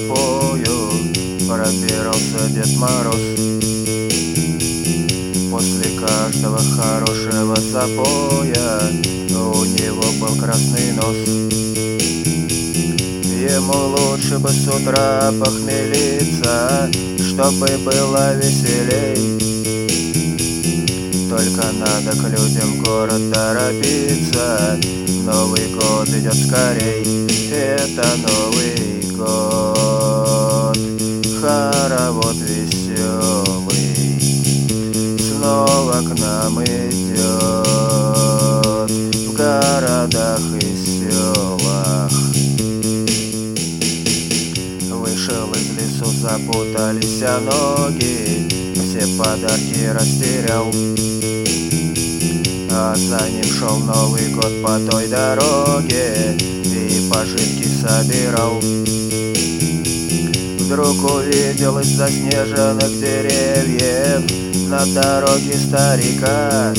запою пробирался Дед Мороз. После каждого хорошего запоя у него был красный нос. Ему лучше бы с утра похмелиться, чтобы было веселей. Только надо к людям в город торопиться, Новый год идет скорей. Это Новый год, хоровод веселый снова к нам идет в городах и селах. Вышел из лесу, запутались ноги, все подарки растерял. А за ним шел Новый год по той дороге и пожитки собирал. Вдруг увидел из заснеженных деревьев на дороге старика.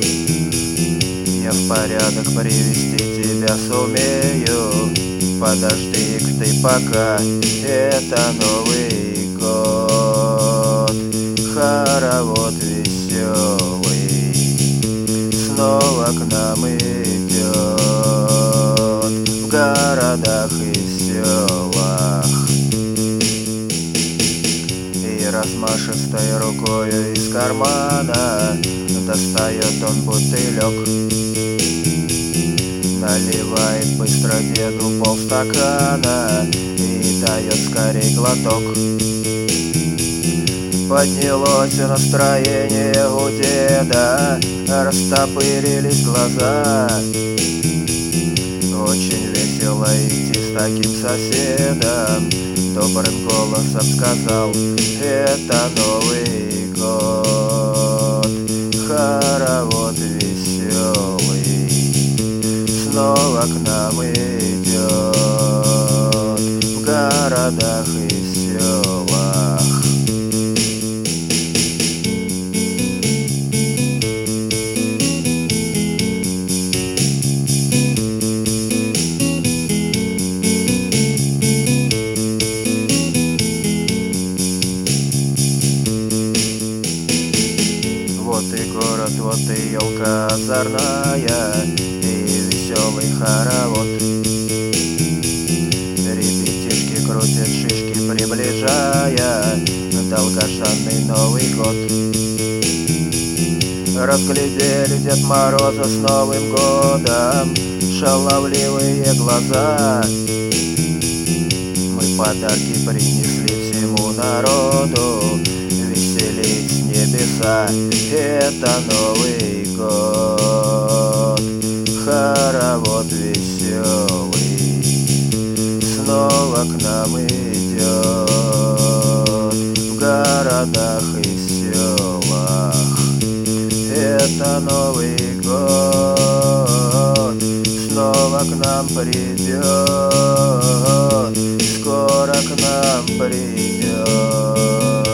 Я в порядок привести тебя сумею, подожди-ка ты пока. Это Новый год, хоровод веселый снова к нам идет в городах и селах. И размашистой рукою из кармана достает он бутылек, наливает быстро деду полстакана и дает скорей глоток. Поднялось настроение у деда, растопырились глаза. Очень весело идти с таким соседом, добрым голосом сказал: это Новый год, хоровод веселый снова к нам идет в городах и селах. Вот и город, вот и елка озорная, и веселый хоровод. Ребятишки крутят шишки, приближая долгожданный Новый год. Разглядели Дед Мороза с Новым годом шаловливые глаза. Мы подарки принесли всему народу, веселить с небеса. Это Новый год, хоровод веселый снова к нам идет в городах и селах. Это Новый год снова к нам придет, скоро к нам придет.